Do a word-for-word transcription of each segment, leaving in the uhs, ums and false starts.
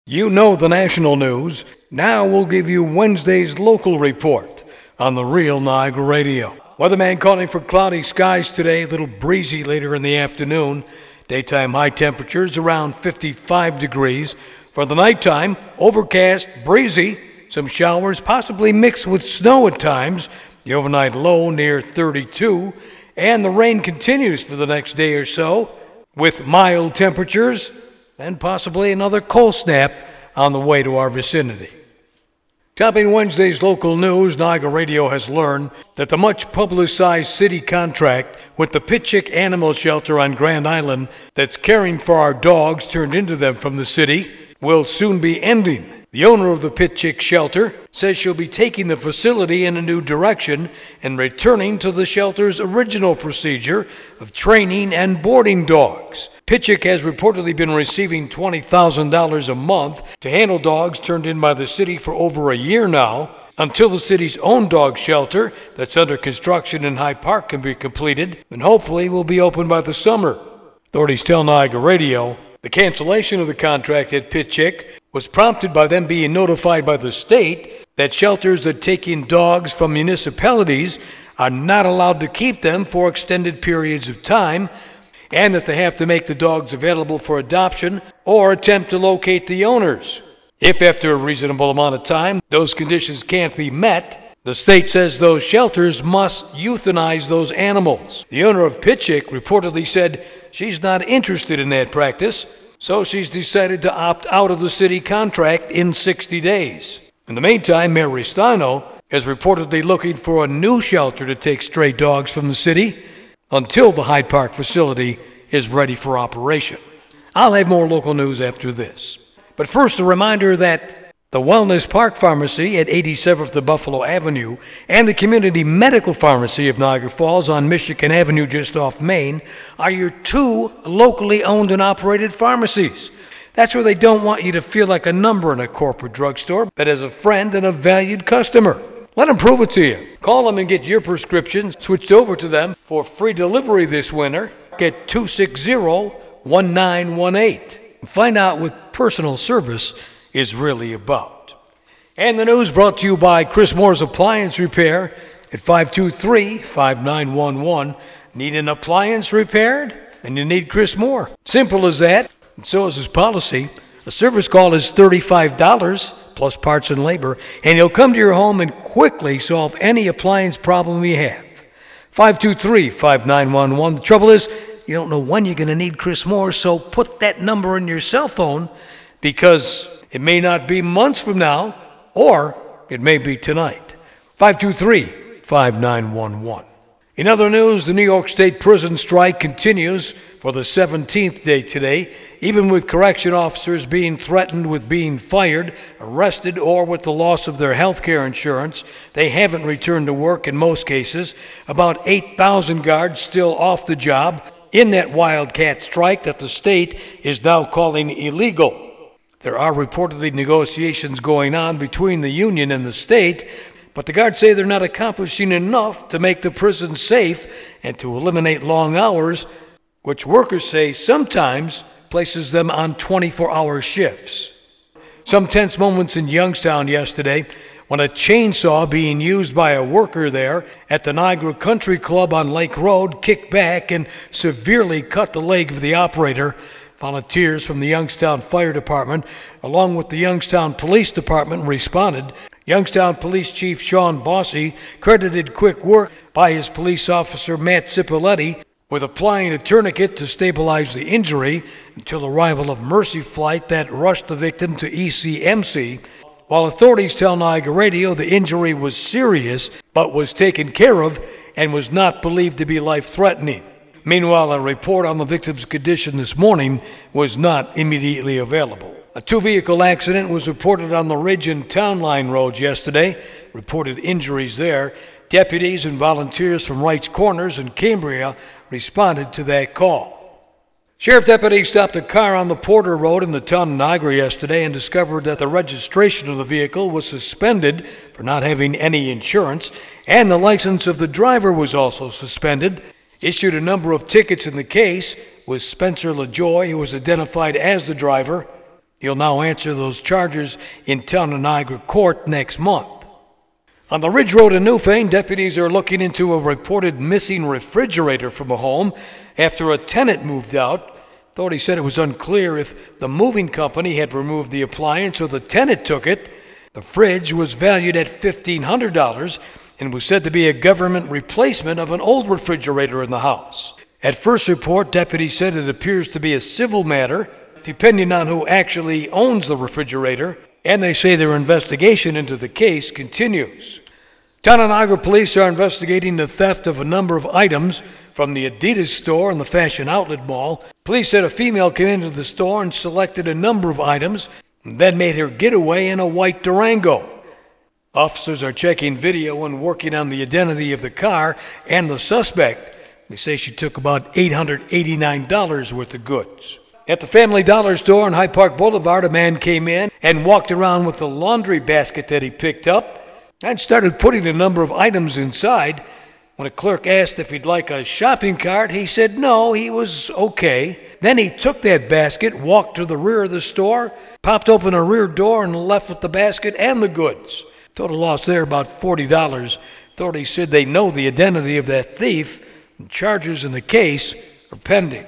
You know the national news. Now we'll give you Wednesday's local report on the Real Niagara Radio. Weatherman calling for cloudy skies today, a little breezy later in the afternoon. Daytime high temperatures around fifty-five degrees. For the nighttime, overcast, breezy, some showers possibly mixed with snow at times. The overnight low near thirty-two. And the rain continues for the next day or so with mild temperatures and possibly another cold snap on the way to our vicinity. Topping Wednesday's local news, Niagara Radio has learned that the much publicized city contract with the Pitchick Animal Shelter on Grand Island that's caring for our dogs turned into them from the city will soon be ending. The owner of the Pitchick Shelter says she'll be taking the facility in a new direction and returning to the shelter's original procedure of training and boarding dogs. Pitchick has reportedly been receiving twenty thousand dollars a month to handle dogs turned in by the city for over a year now, until the city's own dog shelter that's under construction in High Park can be completed and hopefully will be open by the summer. Authorities tell Niagara Radio the cancellation of the contract at Pitchick was prompted by them being notified by the state that shelters that take in dogs from municipalities are not allowed to keep them for extended periods of time, and that they have to make the dogs available for adoption or attempt to locate the owners. If after a reasonable amount of time those conditions can't be met, the state says those shelters must euthanize those animals. The owner of Pitchick reportedly said she's not interested in that practice, so she's decided to opt out of the city contract in sixty days. In the meantime, Mayor Ristano is reportedly looking for a new shelter to take stray dogs from the city until the Hyde Park facility is ready for operation. I'll have more local news after this. But first, a reminder that the Wellness Park Pharmacy at eighty-seventh of Buffalo Avenue and the Community Medical Pharmacy of Niagara Falls on Michigan Avenue just off Main are your two locally owned and operated pharmacies. That's where they don't want you to feel like a number in a corporate drugstore, but as a friend and a valued customer. Let them prove it to you. Call them and get your prescriptions switched over to them for free delivery this winter. Get two six zero, one nine one eight. Find out what personal service is really about. And the news brought to you by Chris Moore's Appliance Repair at five two three, five nine one one. Need an appliance repaired? And you need Chris Moore. Simple as that. And so is his policy. A service call is thirty-five dollars plus parts and labor, and he'll come to your home and quickly solve any appliance problem you have. five two three, five nine one one. The trouble is, you don't know when you're going to need Chris Moore, so put that number in your cell phone, because it may not be months from now, or it may be tonight. five two three, five nine one one. In other news, the New York State prison strike continues for the seventeenth day today, even with correction officers being threatened with being fired, arrested, or with the loss of their health care insurance. They haven't returned to work in most cases. About eight thousand guards still off the job in that wildcat strike that the state is now calling illegal. There are reportedly negotiations going on between the union and the state, but the guards say they're not accomplishing enough to make the prison safe and to eliminate long hours, which workers say sometimes places them on twenty-four hour shifts. Some tense moments in Youngstown yesterday when a chainsaw being used by a worker there at the Niagara Country Club on Lake Road kicked back and severely cut the leg of the operator. Volunteers from the Youngstown Fire Department, along with the Youngstown Police Department, responded. Youngstown Police Chief Sean Bossy credited quick work by his police officer Matt Cipoletti with applying a tourniquet to stabilize the injury until arrival of Mercy Flight that rushed the victim to E C M C. While authorities tell Niagara Radio the injury was serious but was taken care of and was not believed to be life-threatening. Meanwhile, a report on the victim's condition this morning was not immediately available. A two-vehicle accident was reported on the Ridge and Town Line roads yesterday. Reported injuries there. Deputies and volunteers from Wright's Corners and Cambria responded to that call. Sheriff deputies stopped a car on the Porter Road in the town of Niagara yesterday and discovered that the registration of the vehicle was suspended for not having any insurance, and the license of the driver was also suspended. Issued a number of tickets in the case, with Spencer LaJoy, who was identified as the driver. He'll now answer those charges in town of Niagara court next month. On the Ridge Road in Newfane, deputies are looking into a reported missing refrigerator from a home after a tenant moved out. Authorities said it was unclear if the moving company had removed the appliance or the tenant took it. The fridge was valued at fifteen hundred dollars and was said to be a government replacement of an old refrigerator in the house. At first report, deputies said it appears to be a civil matter, depending on who actually owns the refrigerator, and they say their investigation into the case continues. Town of Niagara police are investigating the theft of a number of items from the Adidas store and the Fashion Outlet Mall. Police said a female came into the store and selected a number of items, and then made her getaway in a white Durango. Officers are checking video and working on the identity of the car and the suspect. They say she took about eight hundred eighty-nine dollars worth of goods. At the Family Dollar store on Hyde Park Boulevard, a man came in and walked around with a laundry basket that he picked up and started putting a number of items inside. When a clerk asked if he'd like a shopping cart, he said no, he was okay. Then he took that basket, walked to the rear of the store, popped open a rear door, and left with the basket and the goods. Total loss there about forty dollars. Authorities said they know the identity of that thief, and charges in the case are pending.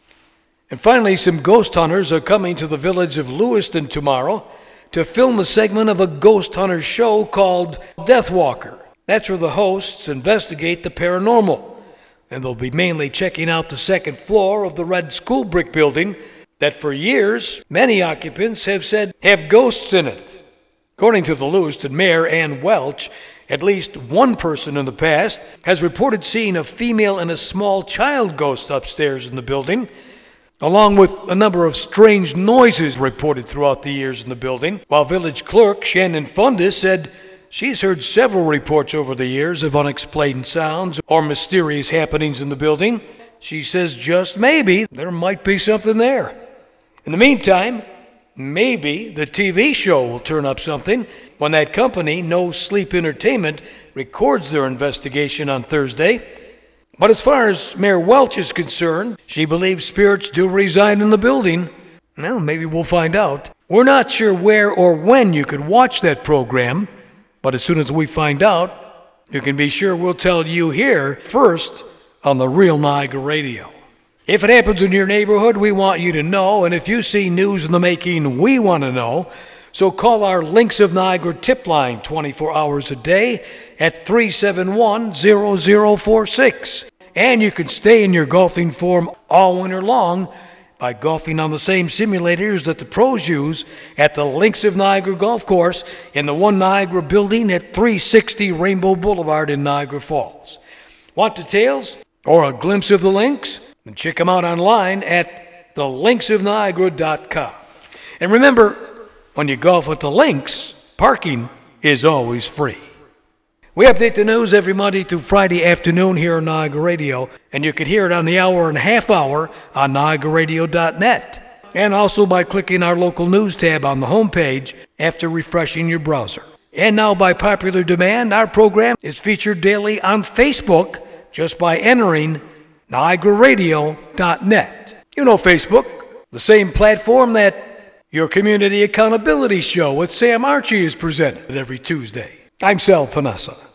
And finally, some ghost hunters are coming to the village of Lewiston tomorrow to film a segment of a ghost hunter show called Death Walker. That's where the hosts investigate the paranormal, and they'll be mainly checking out the second floor of the red school brick building that for years many occupants have said have ghosts in it. According to the Lewiston Mayor, Ann Welch, at least one person in the past has reported seeing a female and a small child ghost upstairs in the building, along with a number of strange noises reported throughout the years in the building, while village clerk Shannon Fundis said she's heard several reports over the years of unexplained sounds or mysterious happenings in the building. She says just maybe there might be something there. In the meantime, maybe the T V show will turn up something when that company, No Sleep Entertainment, records their investigation on Thursday. But as far as Mayor Welch is concerned, she believes spirits do reside in the building. Well, maybe we'll find out. We're not sure where or when you could watch that program, but as soon as we find out, you can be sure we'll tell you here first on the Real Niagara Radio. If it happens in your neighborhood, we want you to know, and if you see news in the making, we want to know. So call our Links of Niagara tip line twenty-four hours a day at three seven one, zero zero four six. And you can stay in your golfing form all winter long by golfing on the same simulators that the pros use at the Links of Niagara Golf Course in the One Niagara building at three sixty Rainbow Boulevard in Niagara Falls. Want details or a glimpse of the links? Then check them out online at the links of niagara dot com. And remember, when you golf at the links, parking is always free. We update the news every Monday through Friday afternoon here on Niagara Radio, and you can hear it on the hour and a half hour on niagara radio dot net, and also by clicking our local news tab on the homepage after refreshing your browser. And now, by popular demand, our program is featured daily on Facebook just by entering niagara radio dot net. You know Facebook, the same platform that your Community Accountability Show with Sam Archie is presented every Tuesday. I'm Sal Panessa.